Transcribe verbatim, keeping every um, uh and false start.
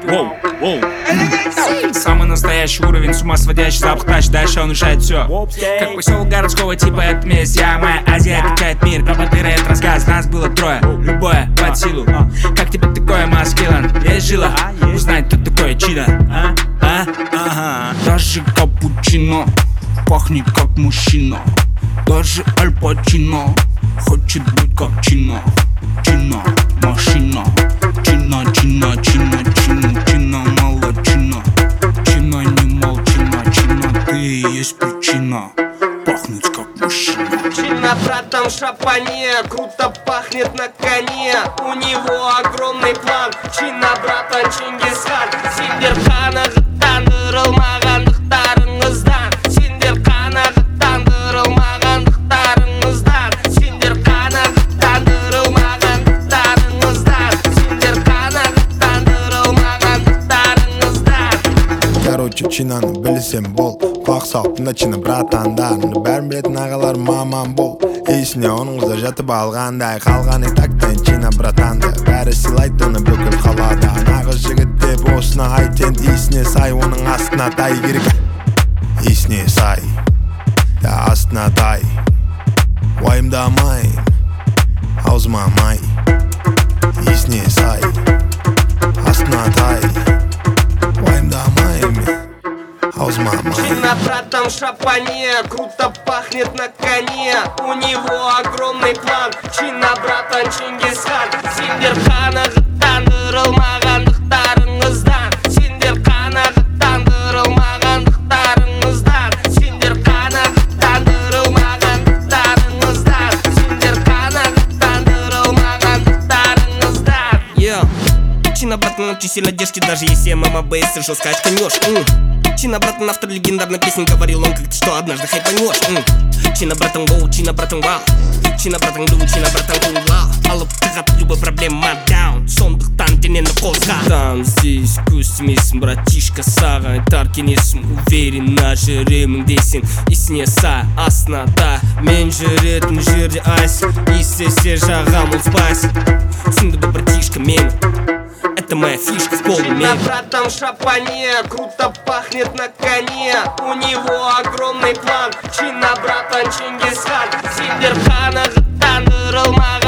Воу, воу. Самый настоящий уровень, с ума сводящий запах тач. Дальше он решает все. Как поселок городского типа, это месть. Я, моя Азия, качает мир. Пропотыры, это рассказ, нас было трое. Любое под силу. Как тебе такое, маскилан? Есть жила? Узнать, кто такое чидо. А? А? Ага. Даже капучино пахнет как мужчина. Даже Аль Пачино хочет быть как Чино. Чино, машина. Чина, чина, чина, чина, чина, молодчина. Чина, не молчина, чина, ты и есть причина пахнуть как мужчина. Чина, братан, в шапане, круто пахнет на коне. У него огромный план. Чина, братан, Чингисхан. Синдерхана жаттандырылмағандықтарыңыздан. Синдерхана жаттандырылмағандықтарыңыздан. Синдерхана жаттандырылмағандықтарыңыздан. Синдерхана жаттандырылмағандықтарыңыздан. Короче, чинаны білсем бол. Құлақ сауыптында чина братандарыңды бәрін білетін ағалар маман бол. Есіне оның қызы жатып алғандай қалғаны тактен чина братанды. Бәрі сыйлайды оны бүкіл қалада. Нағыз жігіт деп осына айтен есіне сай, оның астына тай керек. Есіне сай, да астына тай. Уайымдамайым, аузыма май. Есіне сай, астына тай. Уайымдамайым, аузыма май. Чина, братан, в шапане, круто пахнет на коне. У него огромный план. Чина, братан, Чингисхан. Синдерхана жаттандырылмағандықтарыңыздан. Синдерхана жаттандырылмағандықтарыңыздан. Синдерхана жаттандырылмағандықтарыңыздан. Синдерхана жаттандырылмағандықтарыңыздан. Yeah. Чина, братан, очень сильно держки, даже если мама бейс и жестко очканешь. Чина, братан, автор легендарной песни, говорил он как-то, что однажды хайпанешь. Чина, братан, воу, чина, братан, вау. Чина, братан, глю, чина, братан, кул, вау. Алып тығат любой проблема даун. Сондықтан денені қозға. Там здесь көстемесің, братишка, саған айтар кеңесім. Уверенно жүремін десең, есіне сай, астына тай. Мен жүретін жерде айсың, естесе жағам ол спайсың. Түсінді бұл братишка мені, это моя фишка в полуме. Чина, братан, в шапане, круто пахнет на коне. У него огромный план. Чина, братан, Чингисхан. Синдерхана жаттандырылмаған